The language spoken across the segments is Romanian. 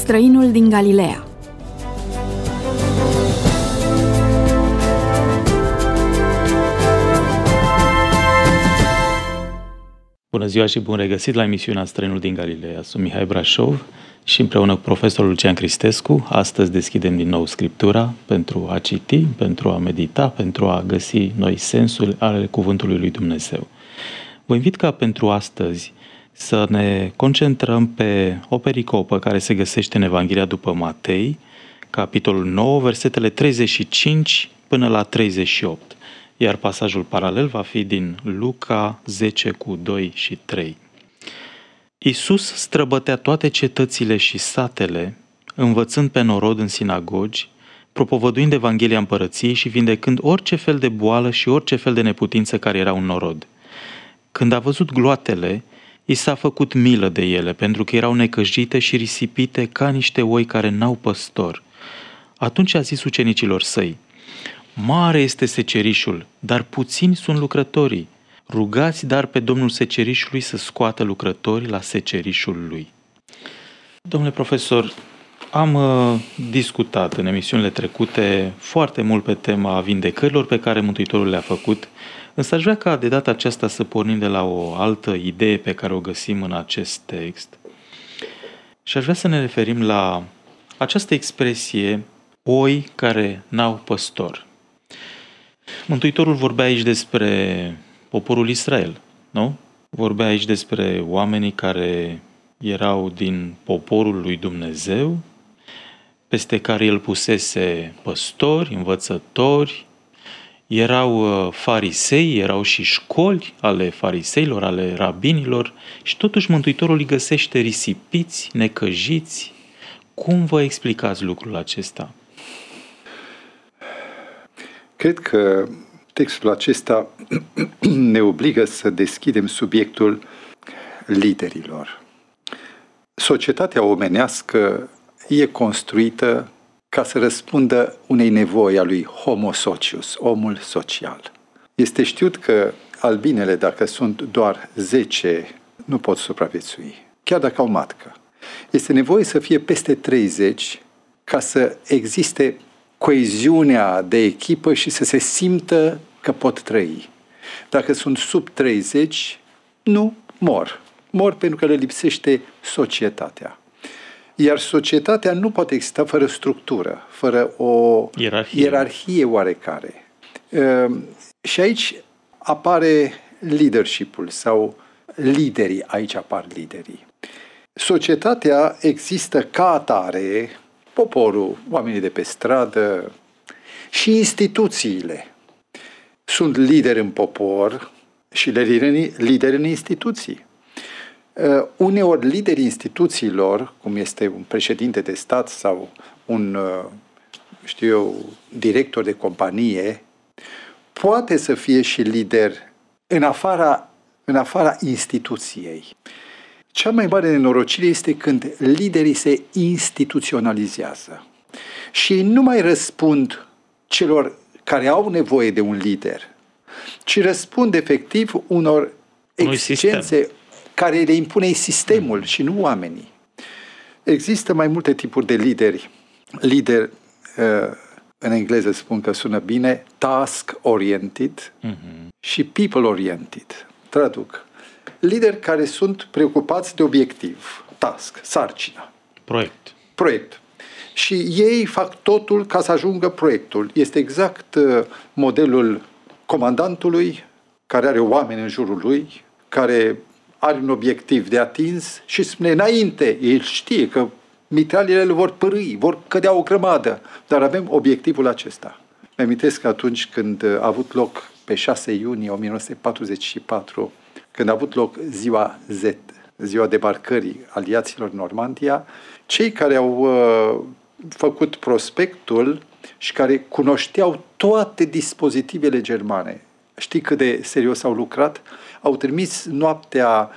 Străinul din Galileea. Bună ziua și bun regăsit la emisiunea Străinul din Galileea. Sunt Mihai Brașov și împreună cu profesorul Lucian Cristescu astăzi deschidem din nou Scriptura pentru a citi, pentru a medita, pentru a găsi noi sensuri ale Cuvântului lui Dumnezeu. Vă invit ca pentru astăzi să ne concentrăm pe o pericopă care se găsește în Evanghelia după Matei, capitolul 9, versetele 35 până la 38. Iar pasajul paralel va fi din Luca 10 cu 2 și 3. Iisus străbătea toate cetățile și satele, învățând pe norod în sinagogi, propovăduind Evanghelia Împărăției și vindecând orice fel de boală și orice fel de neputință care era în norod. Când a văzut gloatele, i s-a făcut milă de ele, pentru că erau necăjite și risipite ca niște oi care n-au păstor. Atunci a zis ucenicilor săi: Mare este secerișul, dar puțini sunt lucrătorii. Rugați dar pe Domnul secerișului să scoată lucrători la secerișul lui. Domnule profesor, am discutat în emisiunile trecute foarte mult pe tema vindecărilor pe care Mântuitorul le-a făcut, însă aș vrea ca de data aceasta să pornim de la o altă idee pe care o găsim în acest text. Și aș vrea să ne referim la această expresie, oi care n-au păstor. Mântuitorul vorbea aici despre poporul Israel, nu? Vorbea aici despre oamenii care erau din poporul lui Dumnezeu, peste care el pusese păstori, învățători, erau farisei, erau și școli ale fariseilor, ale rabinilor și totuși Mântuitorul îi găsește risipiți, necăjiți. Cum vă explicați lucrul acesta? Cred că textul acesta ne obligă să deschidem subiectul liderilor. Societatea omenească e construită ca să răspundă unei nevoi a lui Homo socius, omul social. Este știut că albinele, dacă sunt doar 10, nu pot supraviețui, chiar dacă au matcă. Este nevoie să fie peste 30 ca să existe coeziunea de echipă și să se simtă că pot trăi. Dacă sunt sub 30, nu, mor. Mor pentru că le lipsește societatea. Iar societatea nu poate exista fără structură, fără o ierarhie oarecare. Și aici apare leadership-ul sau liderii, aici apar liderii. Societatea există ca atare, poporul, oamenii de pe stradă și instituțiile. Sunt lideri în popor și lideri în instituții. Uneori liderii instituțiilor, cum este un președinte de stat sau un, director de companie, poate să fie și lider în afara instituției. Cea mai mare nenorocire este când liderii se instituționalizează și nu mai răspund celor care au nevoie de un lider, ci răspund efectiv unor exigențe care le impune sistemul și nu oamenii. Există mai multe tipuri de lideri. Lider, în engleză spun că sună bine, task-oriented și people-oriented. Traduc. Lideri care sunt preocupați de obiectiv, task, sarcina. Proiect. Și ei fac totul ca să ajungă proiectul. Este exact modelul comandantului care are oameni în jurul lui, care are un obiectiv de atins și spune înainte. El știe că mitralele vor părâi, vor cădea o grămadă, dar avem obiectivul acesta. Mi-amintesc că atunci când a avut loc pe 6 iunie 1944, când a avut loc ziua Z, ziua debarcării aliaților în Normandia, cei care au făcut prospectul și care cunoșteau toate dispozitivele germane, știi cât de serios au lucrat? Au trimis noaptea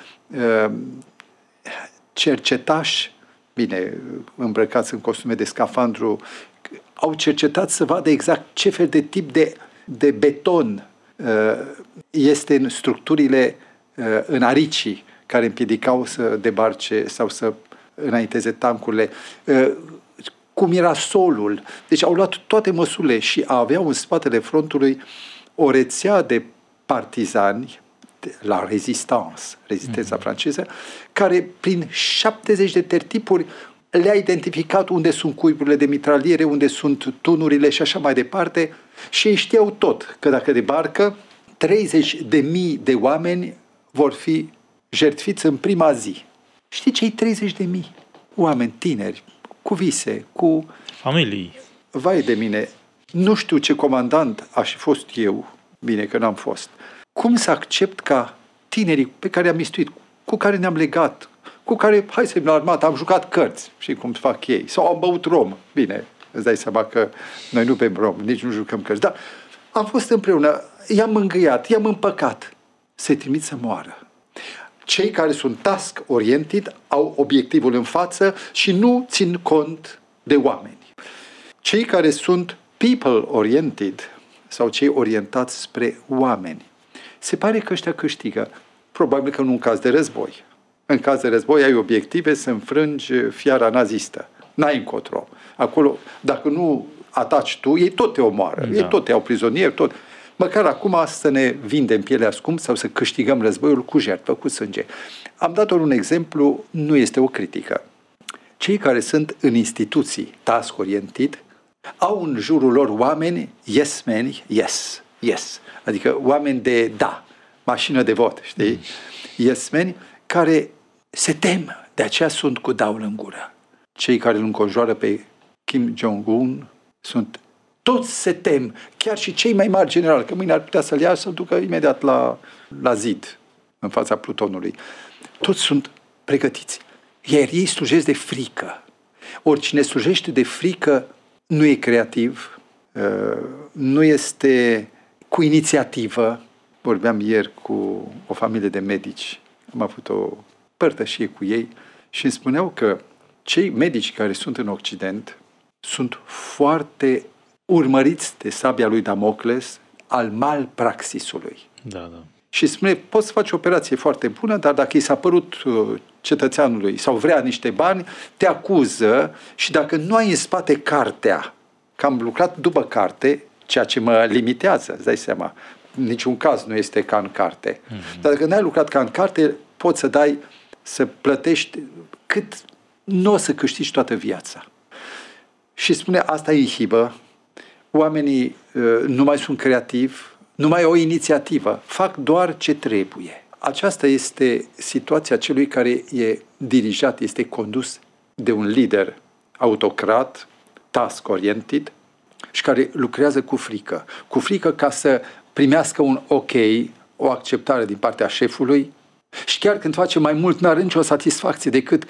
cercetași, bine, îmbrăcați în costume de scafandru, au cercetat să vadă exact ce fel de tip de beton este în structurile, în aricii care împiedicau să debarce sau să înainteze tancurile, cum era solul. Deci au luat toate măsurile și aveau în spatele frontului o rețea de partizani, la rezistența franceză, care prin 70 de tertipuri le-a identificat unde sunt cuiburile de mitraliere, unde sunt tunurile și așa mai departe, și ei știau tot, că dacă debarcă, 30.000 de oameni vor fi jertfiți în prima zi. Știi cei 30.000? Oameni tineri, cu vise, cu familii. Vai de mine, nu știu ce comandant aș fi fost eu, bine că n-am fost. Cum să accept ca tinerii pe care am mistuit, cu care ne-am legat, cu care, hai să la armată, am jucat cărți, și cum fac ei, sau am băut rom. Bine, îți dai seama că noi nu bem rom, nici nu jucăm cărți, dar am fost împreună, i-am mângâiat, i-am împăcat, să-i trimit să moară. Cei care sunt task-oriented au obiectivul în față și nu țin cont de oameni. Cei care sunt people-oriented sau cei orientați spre oameni, se pare că ăștia câștigă. Probabil că nu în caz de război. În caz de război ai obiective să înfrângi fiara nazistă. N-ai încotro. Acolo, dacă nu ataci tu, ei tot te omoară. Da. Ei tot te iau prizonieri, tot. Măcar acum să ne vindem pielea scump sau să câștigăm războiul cu jertfă, cu sânge. Am dat doar un exemplu, nu este o critică. Cei care sunt în instituții task-oriented au în jurul lor oameni yes men, yes, yes. Adică oameni de da, mașină de vot, știi? Yes men, care se tem, de aceea sunt cu daul în gură. Cei care îl înconjoară pe Kim Jong-un sunt, toți se tem, chiar și cei mai mari generali, că mâine ar putea să-l ia să-l ducă imediat la zid, în fața Plutonului. Toți sunt pregătiți. Iar ei slujesc de frică. Oricine slujește de frică nu e creativ, nu este cu inițiativă. Vorbeam ieri cu o familie de medici, am avut o părtășie cu ei și îmi spuneau că cei medici care sunt în Occident sunt foarte urmăriți de sabia lui Damocles al malpraxisului. Da. Și spune, poți să faci o operație foarte bună, dar dacă i s-a părut cetățeanului sau vrea niște bani, te acuză și dacă nu ai în spate cartea, că am lucrat după carte, ceea ce mă limitează, îți dai seama, în niciun caz nu este ca în carte. Dar dacă n-ai lucrat ca în carte, poți să plătești cât nu o să câștigi toată viața. Și spune, asta inhibă, oamenii nu mai sunt creativi, nu mai au o inițiativă, fac doar ce trebuie. Aceasta este situația celui care e dirijat, este condus de un lider autocrat, task-oriented și care lucrează cu frică. Cu frică ca să primească un ok, o acceptare din partea șefului și chiar când face mai mult, n-are nicio satisfacție decât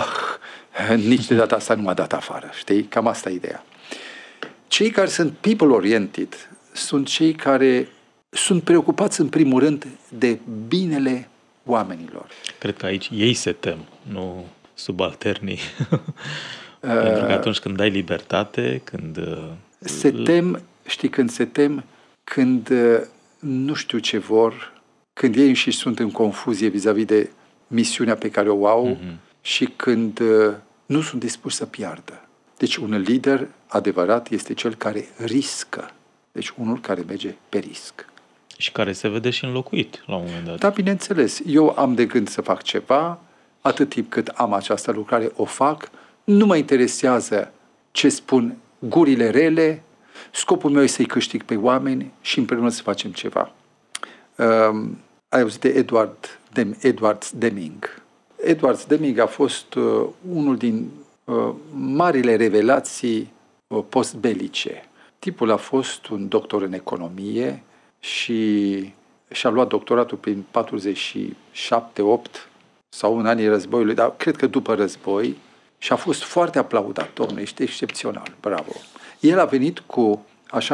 nici de data asta nu m-a dat afară, știi? Cam asta e ideea. Cei care sunt people-oriented sunt cei care sunt preocupați în primul rând de binele oamenilor. Cred că aici ei se tem, nu subalternii. Pentru că atunci când dai libertate, când... Se tem, știi când se tem? Când nu știu ce vor, când ei înșiși sunt în confuzie vis-a-vis de misiunea pe care o au și când nu sunt dispuși să piardă. Deci un lider adevărat este cel care riscă. Deci unul care merge pe risc. Și care se vede și înlocuit la un moment dat. Da, bineînțeles. Eu am de gând să fac ceva, atât timp cât am această lucrare, o fac. Nu mă interesează ce spun gurile rele, scopul meu este să-i câștig pe oameni și împreună să facem ceva. Ai auzit de Edward Deming. Edward Deming a fost unul din marile revelații postbelice. Tipul a fost un doctor în economie și și-a luat doctoratul prin 47-8 sau în anii războiului, dar cred că după război, și a fost foarte aplaudat. Dom'le, ești excepțional, bravo. El a venit cu așa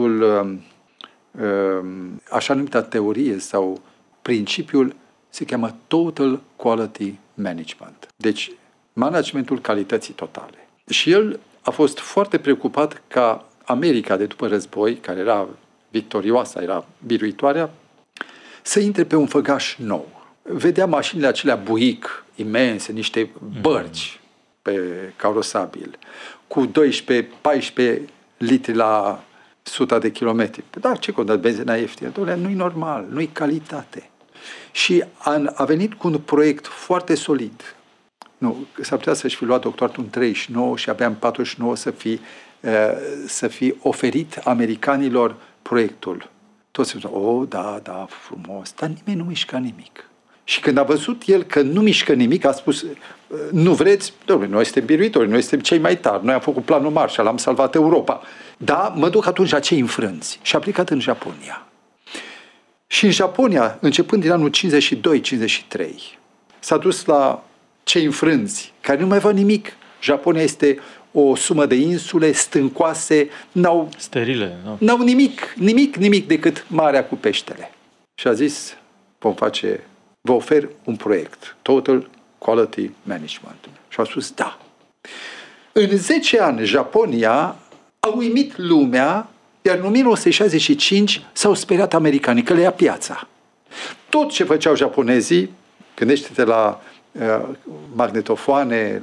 numita teorie sau principiul, se cheamă Total Quality Management. Deci, managementul calității totale. Și el a fost foarte preocupat ca America de după război, care era victorioasă, era biruitoarea, să intre pe un făgaș nou. vedea mașinile acelea Buick, imense, niște bărci pe carosabil, cu 12-14 litri la 100 de kilometri. Da, ce contează, benzina ieftină? Doamne, nu-i normal, nu-i calitate. Și a venit cu un proiect foarte solid. Nu, s-ar putea să-și fi luat doctoratul în 39 și abia în 49 să fi oferit americanilor proiectul. Toți se ziceau, da, frumos, dar nimeni nu mișca nimic. Și când a văzut el că nu mișcă nimic, a spus, nu vreți? Dom'le, noi suntem biruitori, noi suntem cei mai tari, noi am făcut planul Marshall, am salvat Europa. Da, mă duc atunci la cei înfrânți. Și a plecat în Japonia. Și în Japonia, începând din anul 52-53, s-a dus la cei înfrânți, care nu mai văd nimic. Japonia este o sumă de insule stâncoase, sterile, n-au nimic decât marea cu peștele. Și a zis, vă ofer un proiect, Total Quality Management. Și a spus, da. În 10 ani, Japonia a uimit lumea, iar în 1965 s-au speriat americanii că le ia piața. Tot ce făceau japonezii, gândește-te la magnetofoane,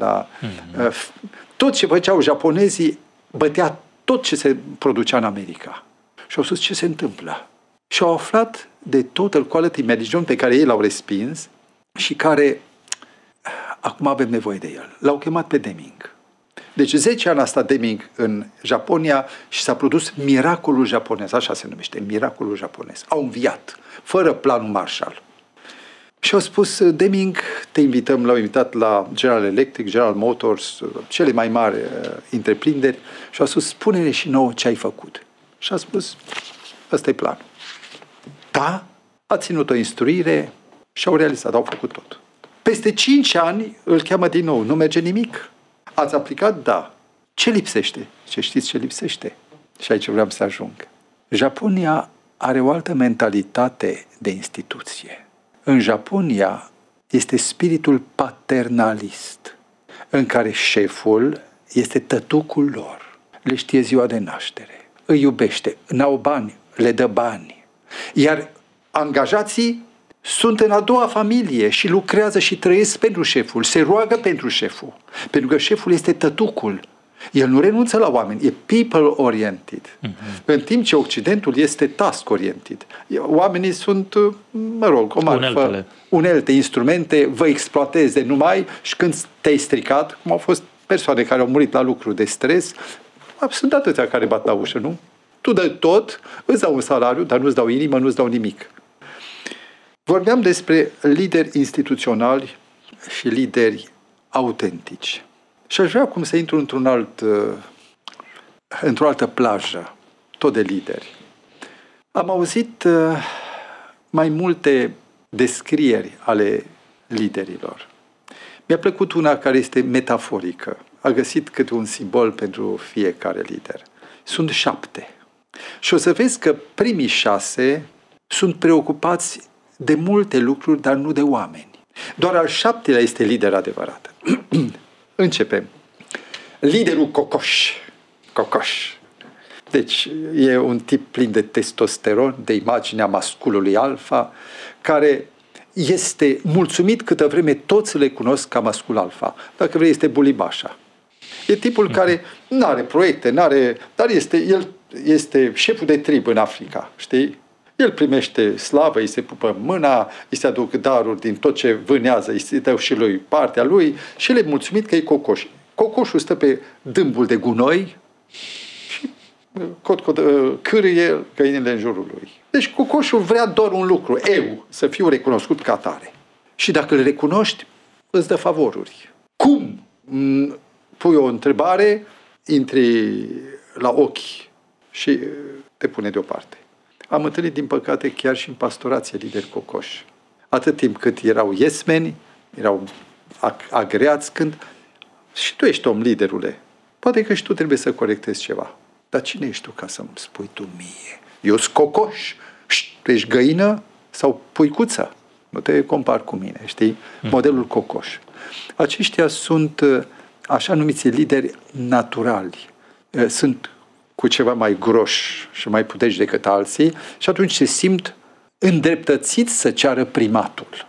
tot ce făceau japonezii bătea tot ce se producea în America. Și au spus, ce se întâmplă? Și au aflat de Total Quality Management pe care ei l-au respins și care acum avem nevoie de el. L-au chemat pe Deming. Deci 10 ani a stat Deming în Japonia și s-a produs miracolul japonez, așa se numește, miracolul japonez. Au înviat, fără planul Marshall. Și au spus, Deming, te invităm, l-au invitat la General Electric, General Motors, cele mai mari întreprinderi și au spus, spune-ne și nouă ce ai făcut. Și a spus, ăsta e planul. Da, a ținut o instruire și au realizat, au făcut tot. Peste 5 ani îl cheamă din nou, nu merge nimic. Ați aplicat? Da. Ce lipsește? Știți ce lipsește? Și aici vreau să ajung. Japonia are o altă mentalitate de instituție. În Japonia este spiritul paternalist, în care șeful este tătucul lor, le știe ziua de naștere, îi iubește, n-au bani, le dă bani. Iar angajații sunt în a doua familie și lucrează și trăiesc pentru șeful, se roagă pentru șeful, pentru că șeful este tătucul. El nu renunță la oameni, e people-oriented. În timp ce Occidentul este task-oriented. Oamenii sunt, o marfă, unelte, instrumente, vă exploateze numai și când te-ai stricat, cum au fost persoane care au murit la lucru de stres, sunt atâția care bat la ușă, nu? Tu dai tot, îți dau un salariu, dar nu-ți dau inimă, nu-ți dau nimic. Vorbeam despre lideri instituționali și lideri autentici. Și aș vrea acum să intru într-o altă plajă, tot de lideri. Am auzit mai multe descrieri ale liderilor. Mi-a plăcut una care este metaforică. A găsit câte un simbol pentru fiecare lider. Sunt 7. Și o să vezi că primii 6 sunt preocupați de multe lucruri, dar nu de oameni. Doar al 7-lea este lider adevărat. Începem. Liderul cocoș. Cocoș. Deci e un tip plin de testosteron, de imaginea masculului alfa, care este mulțumit câtă vreme toți le cunosc ca mascul alfa. Dacă vrei, este bulibașa. E tipul care nu are proiecte, dar el este șeful de trib în Africa, știi? El primește slavă, îi se pupă mâna, îi se aduc daruri din tot ce vânează, îi se dă și lui partea lui și el e mulțumit că e cocoș. Cocoșul stă pe dâmbul de gunoi și cârâie găinile în jurul lui. Deci cocoșul vrea doar un lucru, să fiu recunoscut ca atare. Și dacă îl recunoști, îți dă favoruri. Cum? Pui o întrebare, intri la ochi și te pune deoparte. Am întâlnit, din păcate, chiar și în pastorație lideri cocoși. Atât timp cât erau yesmeni, erau agreați, când și tu ești om, liderule. Poate că și tu trebuie să corectezi ceva. Dar cine ești tu ca să-mi spui tu mie? Eu sunt cocoș. Tu ești găină sau puicuță? Nu te compar cu mine, știi? Modelul cocoș. Aceștia sunt așa numiți lideri naturali. Sunt cu ceva mai groși și mai puternici decât alții și atunci se simt îndreptățiți să ceară primatul.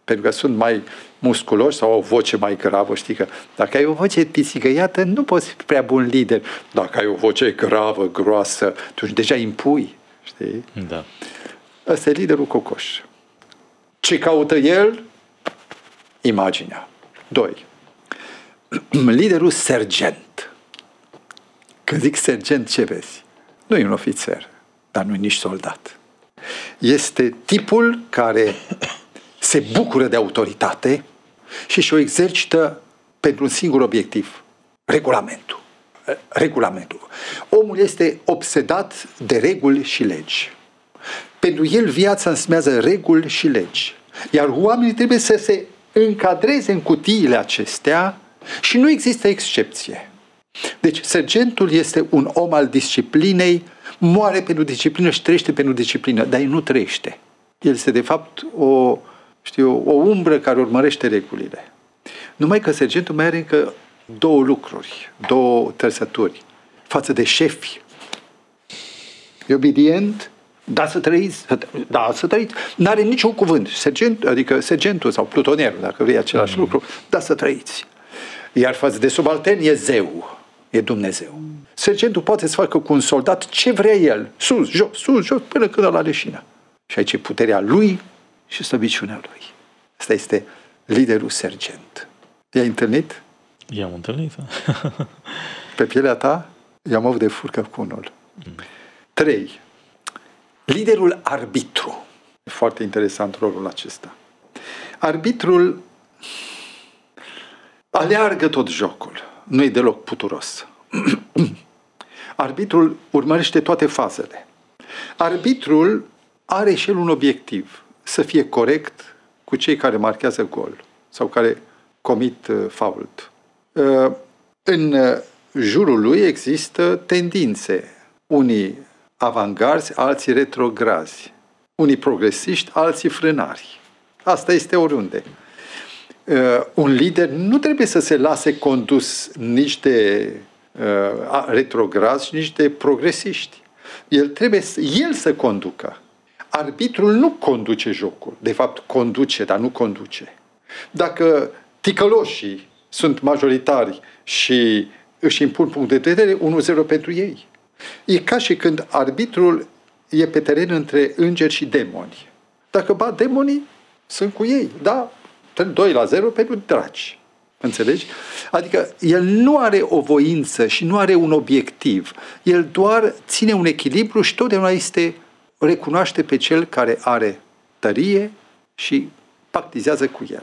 pentru că sunt mai musculoși sau au o voce mai gravă. Știi că dacă ai o voce pițigăiată, nu poți fi prea bun lider. Dacă ai o voce gravă, groasă, atunci deja impui. Știi? Da. Ăsta e liderul cocoș. Ce caută el? Imaginea. 2. Liderul sergent. Când zic sergent, ce vezi? Nu e un ofițer, dar nu e nici soldat. Este tipul care se bucură de autoritate și și-o exercită pentru un singur obiectiv. Regulamentul. Regulamentul. Omul este obsedat de reguli și legi. Pentru el viața înseamnă reguli și legi. Iar oamenii trebuie să se încadreze în cutiile acestea și nu există excepție. Deci sergentul este un om al disciplinei, moare pentru disciplină și trăiește pentru disciplină, dar el nu trăiește. El este de fapt o umbră care urmărește regulile. Numai că sergentul mai are încă 2 lucruri, 2 trăsături față de șefi. E obedient, da să trăiți, da să trăiți, n-are niciun cuvânt. Adică sergentul sau plutonierul, dacă vrei același lucru, da să trăiți. Iar față de subaltern e zeu, e Dumnezeu. Sergentul poate să facă cu un soldat ce vrea el, sus, jos, până când la leșină. Și aici e puterea lui și slăbiciunea lui. Asta este liderul sergent. I-ai întâlnit? I-am întâlnit. Pe pielea ta i-am avut de furcă cu unul. 3. Liderul arbitru. E foarte interesant rolul acesta. Arbitrul aleargă tot jocul. Nu e deloc puturos. Arbitrul urmărește toate fazele. Arbitrul are și el un obiectiv. Să fie corect cu cei care marchează gol sau care comit fault. În jurul lui există tendințe. Unii avangarzi, alții retrograzi. Unii progresiști, alții frânari. Asta este oriunde. Un lider nu trebuie să se lase condus nici de retrograzi, nici de progresiști. El trebuie el să conducă. Arbitrul nu conduce jocul. De fapt, conduce, dar nu conduce. Dacă ticăloșii sunt majoritari și își impun punct de vedere, 1-0 pentru ei. E ca și când arbitrul e pe teren între îngeri și demoni. Dacă bat demonii, sunt cu ei. Da, 2-0 pentru draci. Înțelegi? Adică el nu are o voință și nu are un obiectiv. El doar ține un echilibru și totdeauna recunoaște pe cel care are tărie și pactizează cu el.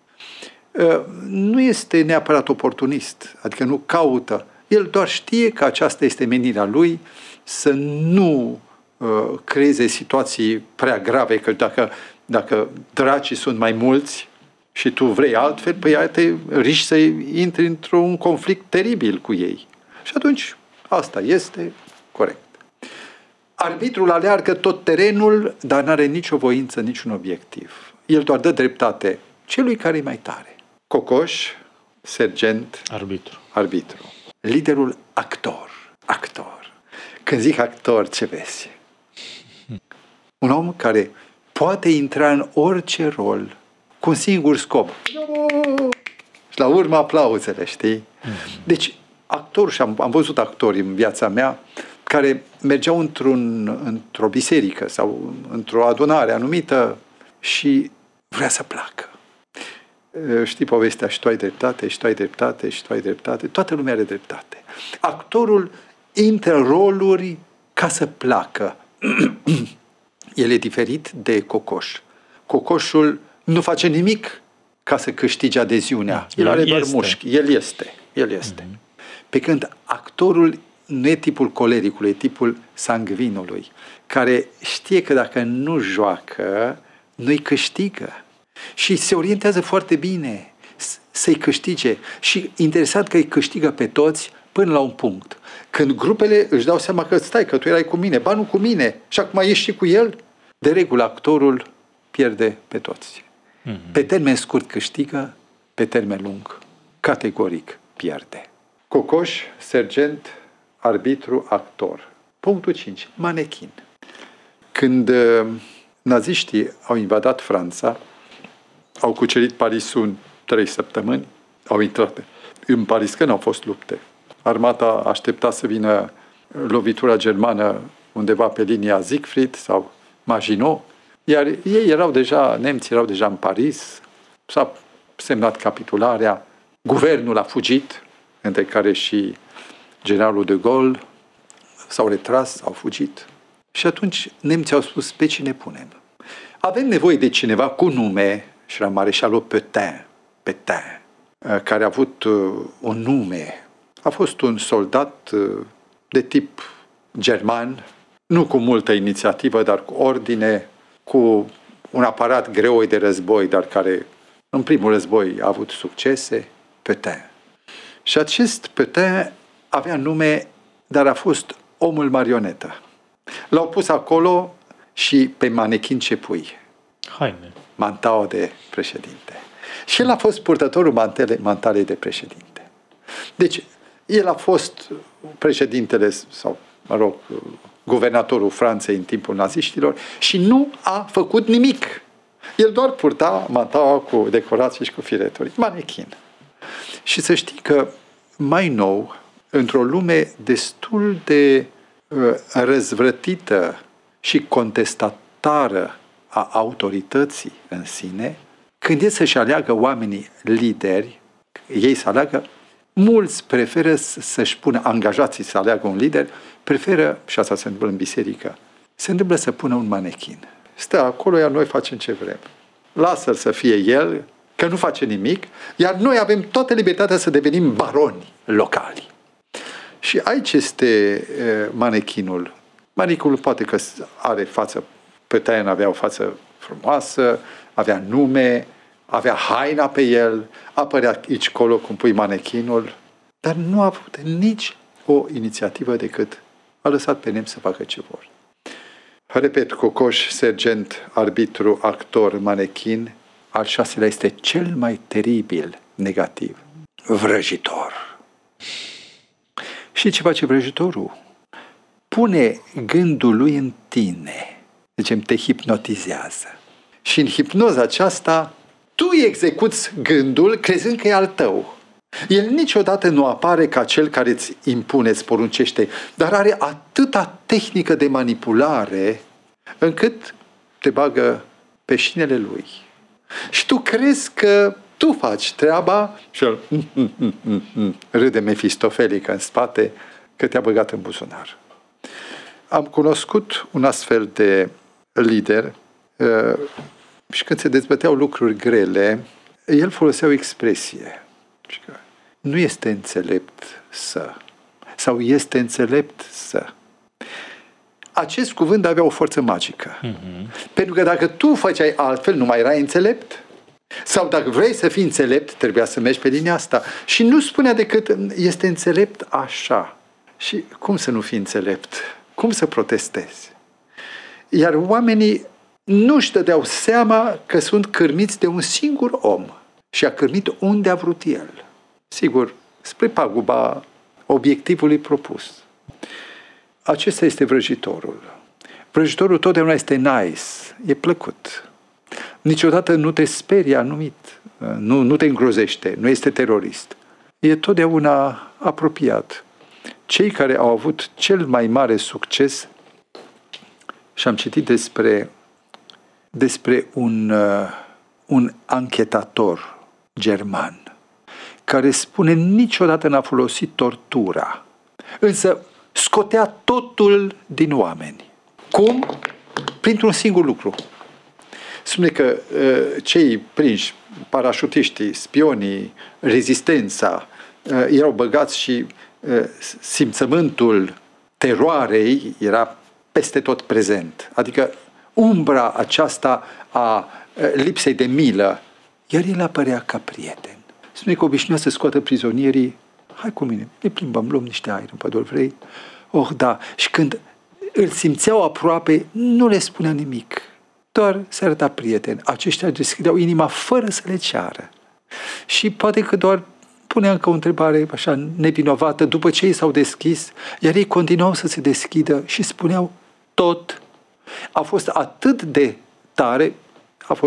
Nu este neapărat oportunist, adică nu caută. El doar știe că aceasta este menirea lui, să nu creeze situații prea grave, că dacă dracii sunt mai mulți și tu vrei altfel, păi te riști să intri într-un conflict teribil cu ei. Și atunci asta este corect. Arbitrul aleargă tot terenul, dar nu are nicio voință, niciun obiectiv. El doar dă dreptate celui care e mai tare. Cocoș, sergent, arbitru. Liderul actor. Când zic actor, ce vezi? Un om care poate intra în orice rol cu un singur scop. Și la urmă aplauzele, știi? Deci, actorul, și am văzut actori în viața mea, care mergeau într-o biserică sau într-o adunare anumită și vrea să placă. Știi povestea, și tu ai dreptate, și tu ai dreptate, și tu ai dreptate. Toată lumea are dreptate. Actorul intră în roluri ca să placă. El e diferit de cocoș. Cocoșul nu face nimic ca să câștige adeziunea. El are doar mușchi. El este. Pe când actorul nu e tipul colericului, e tipul sangvinului, care știe că dacă nu joacă, nu-i câștigă. Și se orientează foarte bine să-i câștige. Și interesant că îi câștigă pe toți până la un punct. Când grupele își dau seama că stai, că tu erai cu mine, ba nu cu mine, și acum ești și cu el, de regulă actorul pierde pe toți. Pe termen scurt câștigă, pe termen lung, categoric pierde. Cocoș, sergent, arbitru, actor. Punctul 5. Manechin. Când naziștii au invadat Franța, au cucerit Parisul în 3 săptămâni, au intrat în Paris, că n-au fost lupte. Armata aștepta să vină lovitura germană undeva pe linia Siegfried sau Maginot, iar nemții erau deja în Paris, s-a semnat capitularea, guvernul a fugit, între care și generalul de Gaulle, s-au retras, au fugit. Și atunci nemții au spus, pe cine punem? Avem nevoie de cineva cu nume, și era mareșalul Pétain, care a avut un nume. A fost un soldat de tip german, nu cu multă inițiativă, dar cu ordine, cu un aparat greoi de război, dar care în primul război a avut succese, Pétain. Și acest Pétain avea nume, dar a fost omul marionetă. L-au pus acolo și pe manechin ce pui? Haine. Mantaua de președinte. Și el a fost purtătorul mantalei de președinte. Deci, el a fost președintele, sau, guvernatorul Franței în timpul naziștilor și nu a făcut nimic. El doar purta mantaua cu decorații și cu fireturi. Manechin. Și să știi că, mai nou, într-o lume destul de răzvrătită și contestatară a autorității în sine, când e să-și aleagă oamenii lideri, ei să aleagă, mulți preferă să-și pună, angajații să aleagă un lider, preferă, și asta se întâmplă în biserică, se întâmplă să pună un manechin. Stă acolo, iar noi facem ce vrem. Lasă-l să fie el, că nu face nimic, iar noi avem toată libertatea să devenim baroni locali. Și aici este manechinul. Manechinul poate că are față, Pétain avea o față frumoasă, avea nume, avea haina pe el, apărea aici colo cum pui manechinul, dar nu a avut nici o inițiativă decât a lăsat pe nemți să facă ce vor. Repet, cocoș, sergent, arbitru, actor, manechin, al 6-lea este cel mai teribil negativ. Vrăjitor. Și ce face vrăjitorul? Pune gândul lui în tine. Zicem, te hipnotizează. Și în hipnoza aceasta, tu execuți gândul crezând că e al tău. El niciodată nu apare ca cel care îți impune, îți poruncește, dar are atâta tehnică de manipulare încât te bagă pe șinele lui. Și tu crezi că tu faci treaba și el râde mefistofelic în spate că te-a băgat în buzunar. Am cunoscut un astfel de lider și când se dezbăteau lucruri grele, el folosea o expresie. Nu este înțelept să. Sau este înțelept să. Acest cuvânt avea o forță magică. Pentru că dacă tu făceai altfel, nu mai erai înțelept. Sau dacă vrei să fii înțelept, trebuia să mergi pe linia asta. Și nu spunea decât, este înțelept așa. Și cum să nu fii înțelept? Cum să protestezi? Iar oamenii nu-și dădeau seama că sunt cârmiți de un singur om. Și a cârmit unde a vrut el. Sigur, spre paguba obiectivului propus. Acesta este vrăjitorul. Vrăjitorul totdeauna este nice, e plăcut. Niciodată nu te sperie anumit, nu te îngrozește, nu este terorist. E totdeauna apropiat. Cei care au avut cel mai mare succes, și am citit despre un anchetator german, care spune niciodată n-a folosit tortura, însă scotea totul din oameni. Cum? Printr-un singur lucru. Spune că cei prinși, parașutiștii, spionii, rezistența, erau băgați și simțământul teroarei era peste tot prezent. Adică umbra aceasta a lipsei de milă, iar el apărea ca prieten. Spune că obișnuia să scoată prizonierii, hai cu mine, ne plimbăm, luăm niște aer în pădure, vrei? Oh, da. Și când îl simțeau aproape, nu le spunea nimic. Doar se arăta prieten. Aceștia deschideau inima fără să le ceară. Și poate că doar punea încă o întrebare așa nevinovată după ce ei s-au deschis, iar ei continuau să se deschidă și spuneau tot. A fost atât de tare, a fost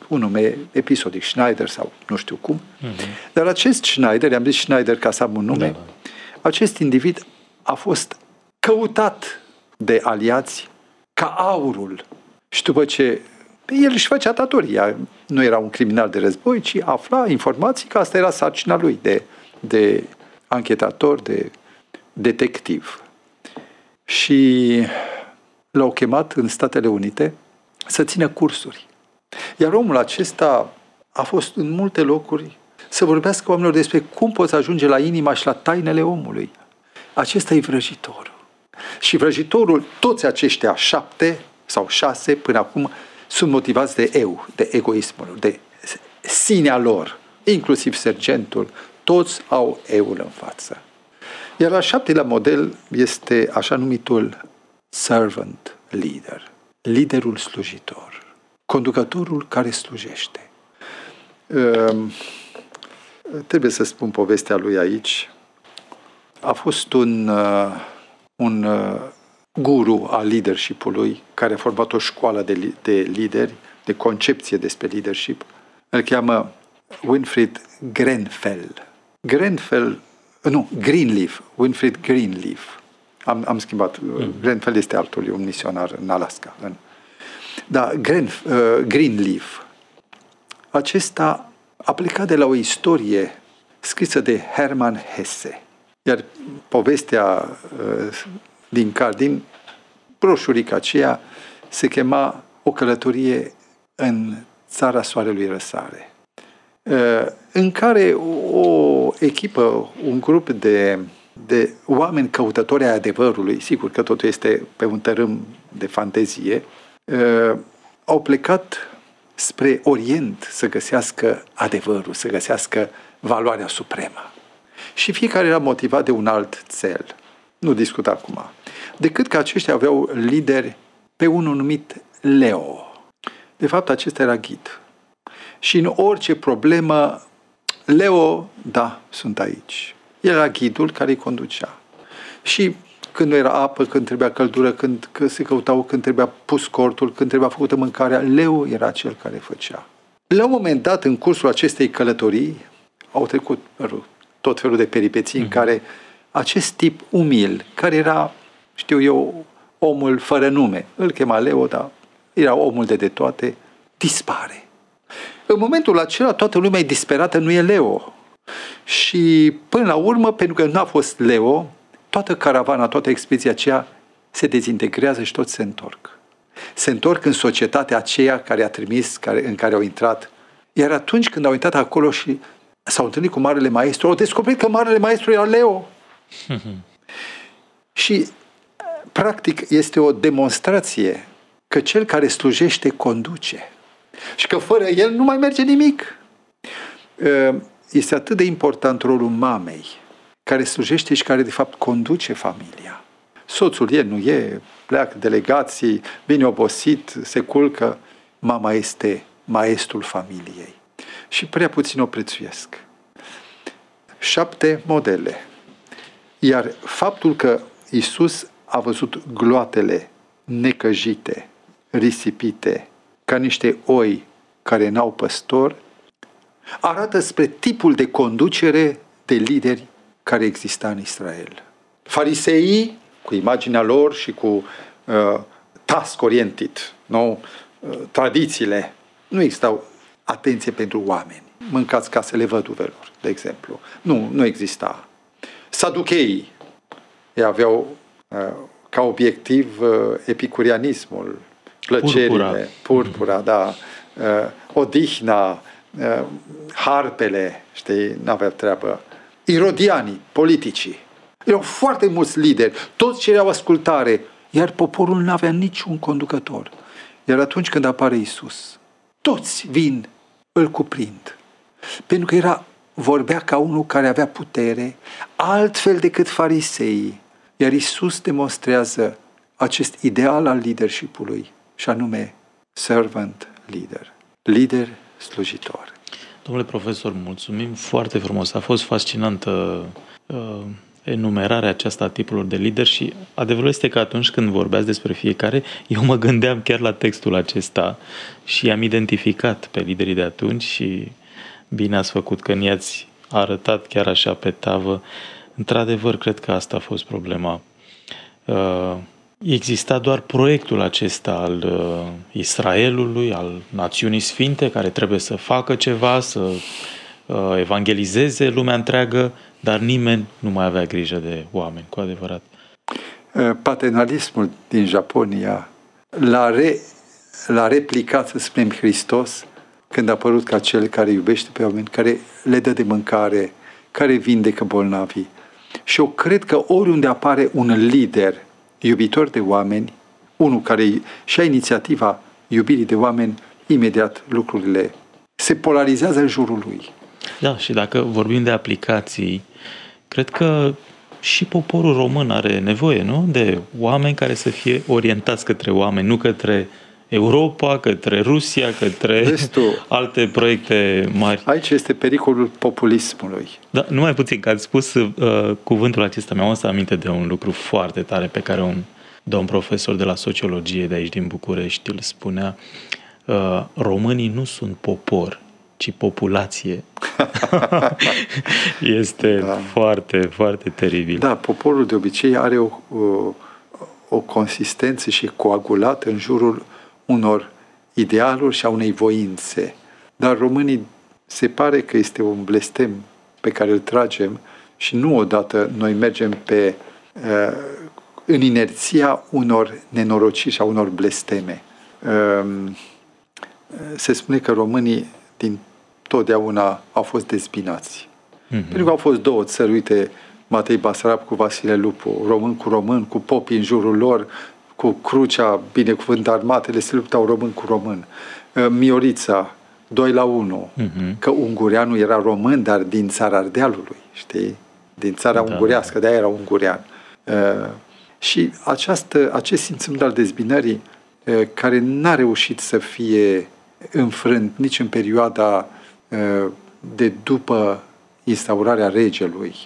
un nume episodic, Schneider sau nu știu cum. Dar acest Schneider, i-am zis Schneider ca să am un nume, acest individ a fost căutat de aliați ca aurul. Și după ce el își făcea datoria, nu era un criminal de război, ci afla informații că asta era sarcina lui de anchetator, de detectiv. Și l-au chemat în Statele Unite să țină cursuri. Iar omul acesta a fost în multe locuri să vorbească oamenilor despre cum poți ajunge la inima și la tainele omului. Acesta e vrăjitorul. Și vrăjitorul, toți aceștia 7 sau 6 până acum, sunt motivați de de egoismul, de sinea lor, inclusiv sergentul, toți au eul în față. Iar al 7-lea model este așa numitul servant leader, liderul slujitor, conducătorul care slujește. Trebuie să spun povestea lui aici. A fost un guru al leadership-ului care a format o școală de lideri, de concepție despre leadership. Îl cheamă Winfried Greenleaf. Winfried Greenleaf. Am schimbat. Grenfell este altul, e un misionar în Alaska. Da, Greenleaf. Acesta a plecat de la o istorie scrisă de Hermann Hesse. Iar povestea din broșurica aceea se chema O călătorie în țara soarelui răsare, în care o echipă, un grup de oameni căutători ai adevărului, sigur că totul este pe un tărâm de fantezie, au plecat spre Orient să găsească adevărul, să găsească valoarea supremă. Și fiecare era motivat de un alt cel. Nu discut acum. Decât că aceștia aveau lideri pe unul numit Leo. De fapt, acesta era ghid. Și în orice problemă, Leo, da, sunt aici. El era ghidul care îi conducea. Și când nu era apă, când trebuia căldură, când se căutau, când trebuia pus cortul, când trebuia făcută mâncarea, Leo era cel care făcea. La un moment dat, în cursul acestei călătorii, au trecut tot felul de peripeții în care acest tip umil, care era, știu eu, omul fără nume, îl chema Leo, dar era omul de toate, dispare. În momentul acela, toată lumea e disperată, nu e Leo. Și până la urmă, pentru că n-a fost Leo, toată caravana, toată expediția aceea se dezintegrează și toți se întorc. Se întorc în societatea aceea care a trimis, în care au intrat. Iar atunci când au intrat acolo și s-au întâlnit cu Marele Maestru, au descoperit că Marele Maestru era Leo. Și, practic, este o demonstrație că cel care slujește conduce. Și că fără el nu mai merge nimic. Este atât de important rolul mamei, care slujește și care, de fapt, conduce familia. Soțul nu e, pleacă delegații, vine obosit, se culcă. Mama este maestrul familiei. Și prea puțin o prețuiesc. 7 modele. Iar faptul că Iisus a văzut gloatele necăjite, risipite, ca niște oi care n-au păstor, arată spre tipul de conducere de lideri care exista în Israel. Fariseii, cu imaginea lor și cu task-oriented, tradițiile, nu existau atenție pentru oameni. Mâncați casele văduvelor, de exemplu. Nu exista. Saducheii, ei aveau ca obiectiv epicurianismul, plăcerile, purpura, da, odihna, harpele, știi, n-aveau treabă. Irodianii, politicii. Erau foarte mulți lideri, toți cereau ascultare, iar poporul n-avea niciun conducător. Iar atunci când apare Iisus, toți vin, îl cuprind. Pentru că vorbea ca unul care avea putere, altfel decât fariseii. Iar Iisus demonstrează acest ideal al leadership-ului, și anume servant leader, lider slujitor. Domnule profesor, mulțumim foarte frumos. A fost fascinantă enumerarea aceasta a tipurilor de lideri și adevărul este că atunci când vorbeați despre fiecare, eu mă gândeam chiar la textul acesta și am identificat pe liderii de atunci și bine ați făcut că ne-ați arătat chiar așa pe tavă. Într-adevăr, cred că asta a fost problema. Exista doar proiectul acesta al Israelului, al națiunii sfinte, care trebuie să facă ceva, să evangelizeze lumea întreagă, dar nimeni nu mai avea grijă de oameni, cu adevărat. Paternalismul din Japonia l-a replicat, să spunem, Hristos când a apărut ca cel care iubește pe oameni, care le dă de mâncare, care vindecă bolnavii. Și eu cred că oriunde apare un lider iubitor de oameni, unul care și-a inițiativa iubirii de oameni, imediat lucrurile se polarizează în jurul lui. Da, și dacă vorbim de aplicații, cred că și poporul român are nevoie, nu? De oameni care să fie orientați către oameni, nu către Europa, către Rusia, către alte proiecte mari. Aici este pericolul populismului. Da, numai puțin, că ați spus cuvântul acesta, mi-am adus aminte de un lucru foarte tare pe care un domn profesor de la sociologie de aici din București îl spunea: românii nu sunt popor, ci populație. Este foarte, foarte teribil. Da, poporul de obicei are o consistență și coagulat în jurul unor idealuri și a unei voințe. Dar românii, se pare că este un blestem pe care îl tragem și nu odată noi mergem în inerția unor nenorociri și a unor blesteme. Se spune că românii din totdeauna au fost dezbinați. Pentru că au fost două țări, uite, Matei Basarab cu Vasile Lupu, român cu român, cu popii în jurul lor, cu crucea, binecuvânt armatele, se luptau român cu român. Miorița, 2-1, că ungureanul era român, dar din țara Ardealului, știi? Din țara ungurească, de-aia era ungurean. Și acest simțământ al dezbinării, care n-a reușit să fie înfrânt nici în perioada de după instaurarea regelui.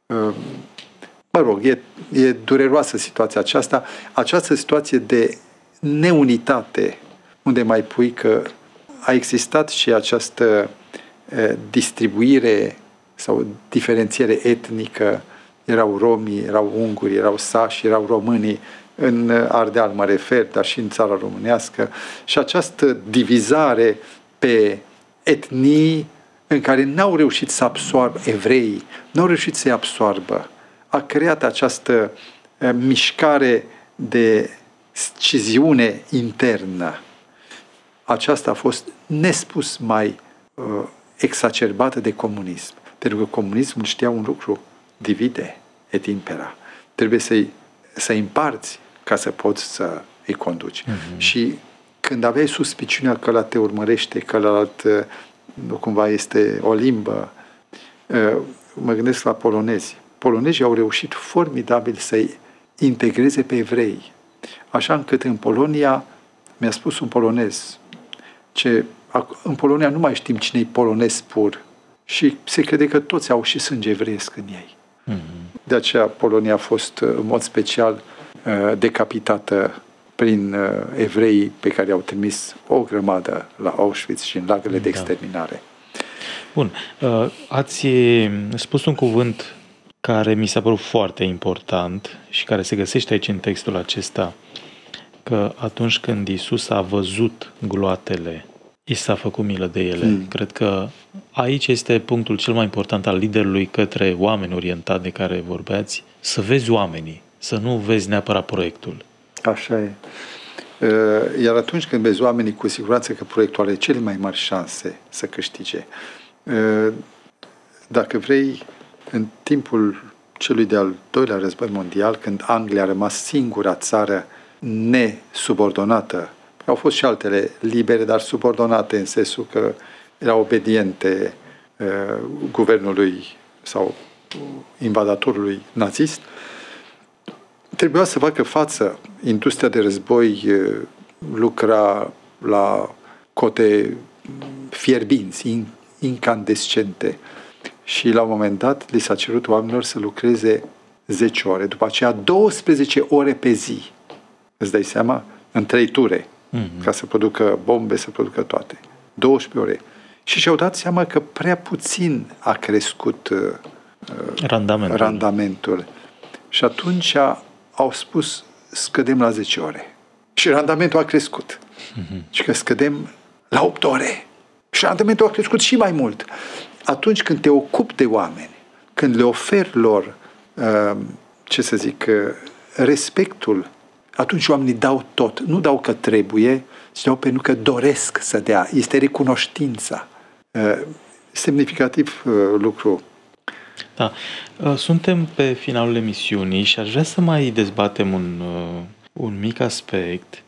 Mă rog, e dureroasă situația aceasta, această situație de neunitate, unde mai pui că a existat și această distribuire sau diferențiere etnică, erau romii, erau unguri, erau sași, erau românii, în Ardeal mă refer, dar și în țara românească, și această divizare pe etnii în care n-au reușit să absoarbă evreii, n-au reușit să-i absoarbă, a creat această mișcare de sciziune internă. Aceasta a fost nespus mai exacerbată de comunism. Pentru că comunismul știa un lucru: divide et impera. Trebuie să-i împarți ca să poți să îi conduci. Și când aveai suspiciunea că ăla te urmărește, că ăla nu cumva este o limbă, mă gândesc la polonezi. Polonezii au reușit formidabil să-i integreze pe evrei. Așa încât în Polonia, mi-a spus un polonez, în Polonia nu mai știm cine-i polonez pur și se crede că toți au și sânge evreiesc în ei. De aceea Polonia a fost în mod special decapitată prin evreii pe care au trimis o grămadă la Auschwitz și în lagările de exterminare. Bun. Ați spus un cuvânt care mi s-a părut foarte important și care se găsește aici în textul acesta, că atunci când Iisus a văzut gloatele, i s-a făcut milă de ele. Cred că aici este punctul cel mai important al liderului către oameni orientat de care vorbeați, să vezi oamenii, să nu vezi neapărat proiectul. Așa e. Iar atunci când vezi oamenii, cu siguranță că proiectul are cele mai mari șanse să câștige. Dacă vrei, în timpul celui de-al doilea război mondial, când Anglia a rămas singura țară nesubordonată, au fost și altele libere, dar subordonate în sensul că erau obediente guvernului sau invadatorului nazist, trebuia să facă față. Industria de război lucra la cote fierbinți, incandescente. Și la un moment dat li s-a cerut oamenilor să lucreze 10 ore, după aceea 12 ore pe zi. Îți dai seama? În 3 ture. Ca să producă bombe, să producă toate. 12 ore. Și și-au dat seama că prea puțin a crescut randamentul. Și atunci au spus, scădem la 10 ore. Și randamentul a crescut. Și că scădem la 8 ore. Și randamentul a crescut și mai mult. Atunci când te ocupi de oameni, când le oferi lor, respectul, atunci oamenii dau tot. Nu dau că trebuie, ci dau pentru că doresc să dea. Este recunoștința. Semnificativ lucru. Da. Suntem pe finalul emisiunii și aș vrea să mai dezbatem un mic aspect.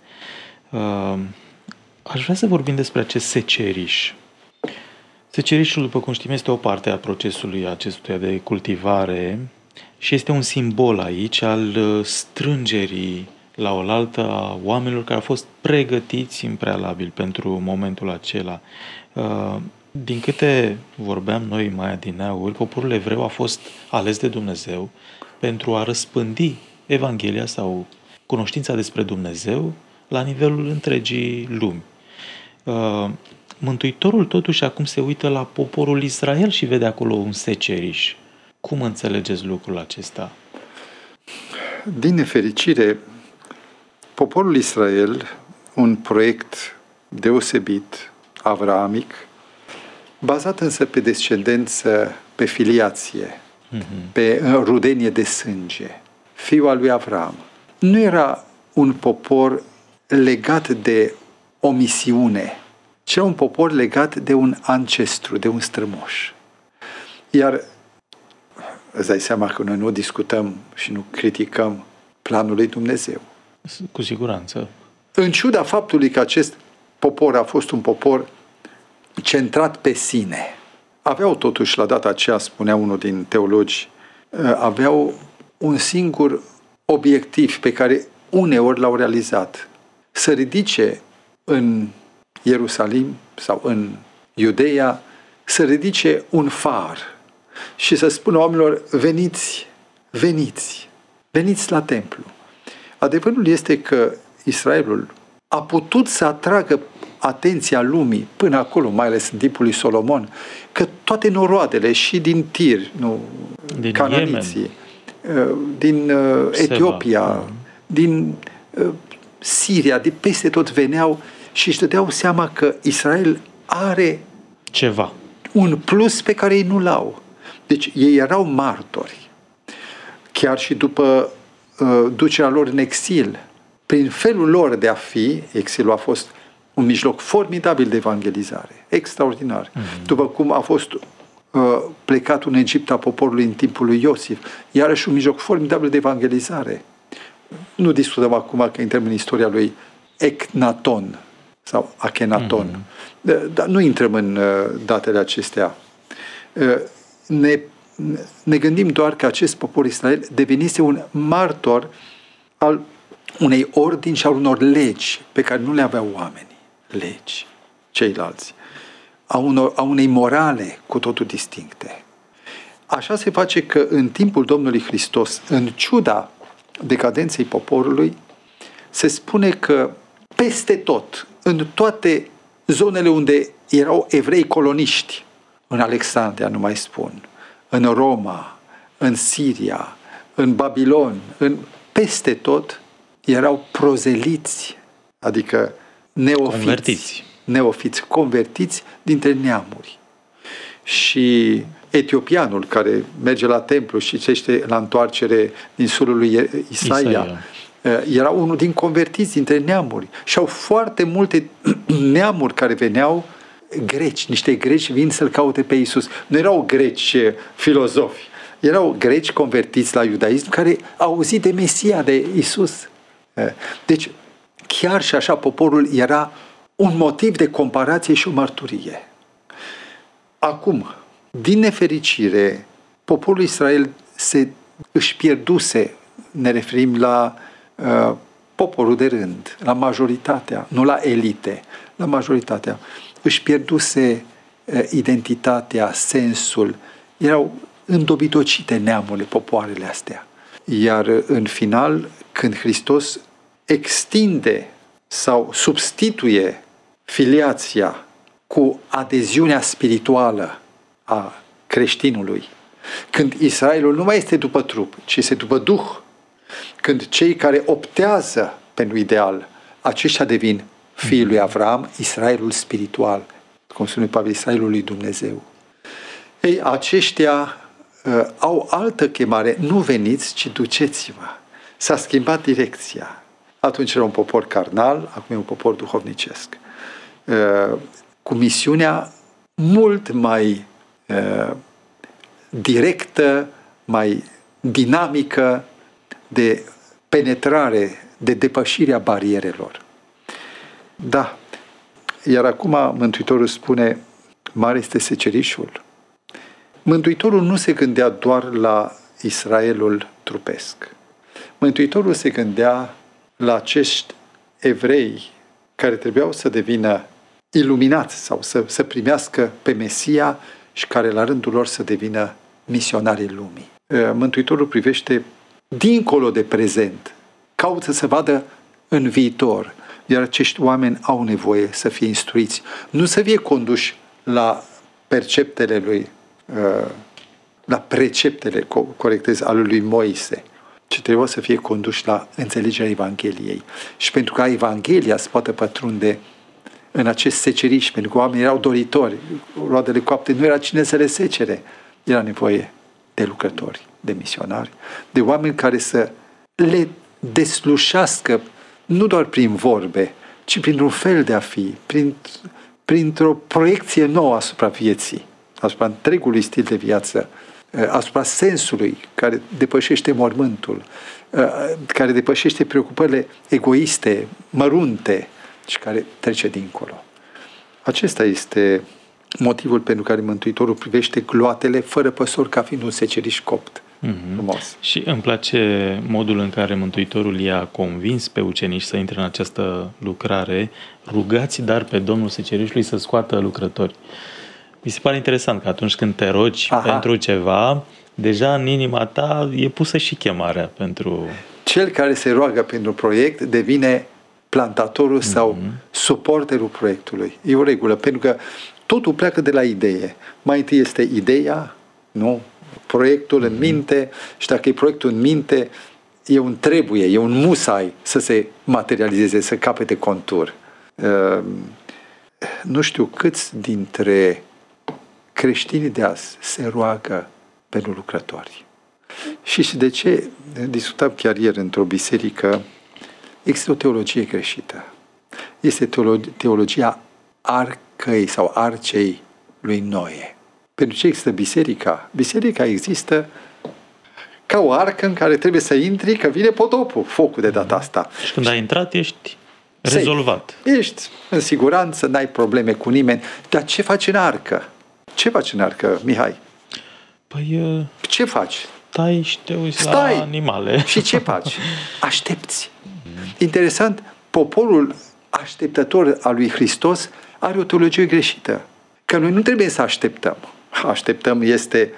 Aș vrea să vorbim despre acest seceriș. Secerișul, după cum știm, este o parte a procesului acestuia de cultivare și este un simbol aici al strângerii la oaltă a oamenilor care au fost pregătiți în prealabil pentru momentul acela. Din câte vorbeam noi mai adineauri, poporul evreu a fost ales de Dumnezeu pentru a răspândi Evanghelia sau cunoștința despre Dumnezeu la nivelul întregii lumi. Mântuitorul totuși acum se uită la poporul Israel și vede acolo un seceriș. Cum înțelegeți lucrul acesta? Din nefericire, poporul Israel, un proiect deosebit, avraamic, bazat însă pe descendență, pe filiație, pe rudenie de sânge, fiul al lui Avram. Nu era un popor legat de o misiune, ci era un popor legat de un ancestru, de un strămoș. Iar îți dai seama că noi nu discutăm și nu criticăm planul lui Dumnezeu. Cu siguranță. În ciuda faptului că acest popor a fost un popor centrat pe sine, aveau totuși, la data aceea, spunea unul din teologi, aveau un singur obiectiv pe care uneori l-au realizat. Să ridice în Ierusalim sau în Iudeea, să ridice un far și să spună oamenilor, veniți la templu. Adevărul este că Israelul a putut să atragă atenția lumii până acolo, mai ales în timpul lui Solomon, că toate noroadele și din Tir, din cananiții, din Etiopia, din Siria, de peste tot veneau și își dădeau seama că Israel are ceva, un plus pe care ei nu l-au. Deci ei erau martori. Chiar și după ducerea lor în exil, prin felul lor de a fi, exilul a fost un mijloc formidabil de evangelizare, extraordinar. După cum a fost plecat în Egipt a poporului în timpul lui Iosif, iarăși un mijloc formidabil de evangelizare. Nu discutăm acum că intrăm în istoria lui Echnaton sau Achenaton. Dar nu intrăm în datele acestea. Ne gândim doar că acest popor Israel devenise un martor al unei ordini și al unor legi pe care nu le aveau oamenii. Legi, ceilalți. A unei morale cu totul distincte. Așa se face că în timpul Domnului Hristos, în ciuda decadenței poporului, se spune că peste tot, în toate zonele unde erau evrei coloniști, în Alexandria, nu mai spun, în Roma, în Siria, în Babilon, peste tot erau prozeliți, adică neofiți, convertiți dintre neamuri. Și etiopianul care merge la templu și citește la întoarcere din surul lui Isaia, era unul din convertiți dintre neamuri. Și au foarte multe neamuri care veneau, greci, niște greci vin să-L caute pe Iisus. Nu erau greci filozofi, erau greci convertiți la iudaism care au auzit de Mesia, de Iisus. Deci, chiar și așa, poporul era un motiv de comparație și o mărturie. Acum, din nefericire, poporul Israel își pierduse, ne referim la poporul de rând, la majoritatea, nu la elite, la majoritatea, își pierduse identitatea, sensul, erau îndobitocite neamurile, popoarele astea. Iar în final, când Hristos extinde sau substituie filiația cu adeziunea spirituală a creștinului, când Israelul nu mai este după trup, ci este după Duh, când cei care optează pentru ideal, aceștia devin fiii lui Avram, Israelul spiritual, cum spune Pavel, Israelul lui Dumnezeu. Ei, aceștia au altă chemare, nu veniți, ci duceți-vă. S-a schimbat direcția. Atunci era un popor carnal, acum e un popor duhovnicesc. Cu misiunea mult mai directă, mai dinamică de penetrare, de depășire a barierelor. Da. Iar acum Mântuitorul spune, mare este secerișul. Mântuitorul nu se gândea doar la Israelul trupesc. Mântuitorul se gândea la acești evrei care trebuiau să devină iluminați sau să primească pe Mesia și care la rândul lor să devină misionarii lumii. Mântuitorul privește dincolo de prezent, caută să vadă în viitor, iar acești oameni au nevoie să fie instruiți, nu să fie conduși la perceptele lui, la preceptele, corectez, ale lui Moise, ci trebuie să fie conduși la înțelegerea Evangheliei. Și pentru ca Evanghelia să poată pătrunde în acest seceriș, pentru că oamenii erau doritori, roadele coapte, nu era cine să le secere, era nevoie de lucrători, de misionari, de oameni care să le deslușească nu doar prin vorbe, ci printr-un fel de a fi, printr-o proiecție nouă asupra vieții, asupra întregului stil de viață, asupra sensului care depășește mormântul, care depășește preocupările egoiste, mărunte și care trece dincolo. Acesta este motivul pentru care Mântuitorul privește gloatele fără păsori ca fiind un seceriș copt. Frumos. Și îmi place modul în care Mântuitorul i-a convins pe ucenici să intre în această lucrare, rugați dar pe Domnul secerișului să scoată lucrători. Mi se pare interesant că atunci când te rogi pentru ceva, deja în inima ta e pusă și chemarea pentru... Cel care se roagă pentru proiect devine plantatorul sau suporterul proiectului. E o regulă, pentru că totul pleacă de la idee. Mai întâi este ideea, nu? Proiectul în minte, și dacă e proiectul în minte, e un trebuie, e un musai să se materializeze, să capete contur. Nu știu câți dintre creștinii de azi se roagă pentru lucrători. Și de ce? Discutam chiar ieri într-o biserică, există o teologie greșită. Este teologia arcăi sau arcei lui Noe. Pentru ce există biserica? Biserica există ca o arcă în care trebuie să intri, că vine potopul, focul de data asta. Și când ai intrat, ești rezolvat. Ești în siguranță, n-ai probleme cu nimeni. Dar ce faci în arcă? Ce faci în arcă, Mihai? Păi... Ce faci? Stai și te uiți la animale. Și ce faci? Aștepți. Interesant, poporul așteptător al lui Hristos are o teologie greșită. Că noi nu trebuie să așteptăm. Așteptăm este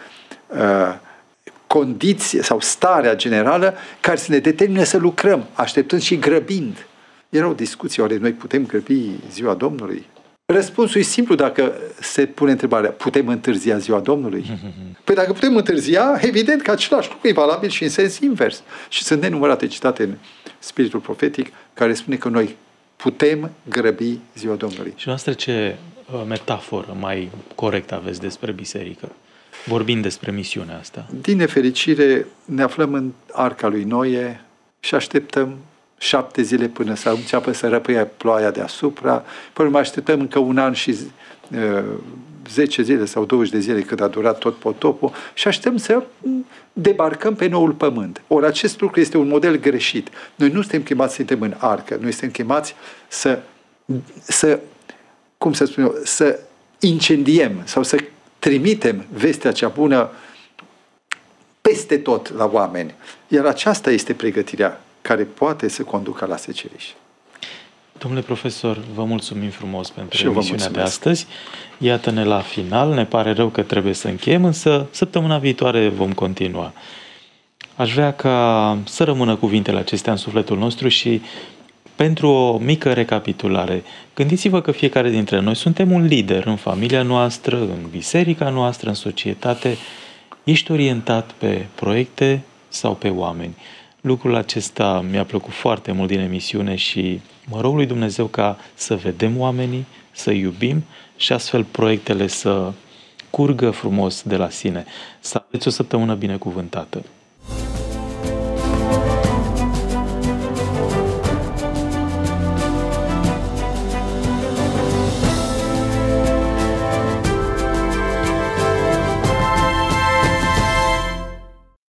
condiție sau starea generală care să ne determine să lucrăm, așteptând și grăbind. Era o discuție, oare noi putem grăbi ziua Domnului? Răspunsul e simplu dacă se pune întrebarea, putem întârzia ziua Domnului? Păi dacă putem întârzia, evident că același lucru e valabil și în sens invers. Și sunt nenumărate citate în spiritul profetic care spune că noi putem grăbi ziua Domnului. Și noastră ce metaforă mai corectă aveți despre biserică, vorbind despre misiunea asta? Din nefericire ne aflăm în arca lui Noe și așteptăm 7 zile până să înceapă să răpâie ploaia deasupra, până mai așteptăm încă un an și 10 zile sau 20 de zile cât a durat tot potopul și așteptăm să debarcăm pe noul pământ. Ori acest lucru este un model greșit. Noi nu suntem chemați să suntem în arcă, noi suntem chemați să cum să spun eu, să incendiem sau să trimitem vestea cea bună peste tot la oameni. Iar aceasta este pregătirea care poate să conducă la seceriș. Domnule profesor, vă mulțumim frumos pentru emisiunea de astăzi. Iată-ne la final, ne pare rău că trebuie să încheiem, însă săptămâna viitoare vom continua. Aș vrea ca să rămână cuvintele acestea în sufletul nostru și pentru o mică recapitulare, gândiți-vă că fiecare dintre noi suntem un lider în familia noastră, în biserica noastră, în societate. Ești orientat pe proiecte sau pe oameni? Lucrul acesta mi-a plăcut foarte mult din emisiune și mă rog lui Dumnezeu ca să vedem oamenii, să iubim și astfel proiectele să curgă frumos de la sine. Să aveți o săptămână binecuvântată!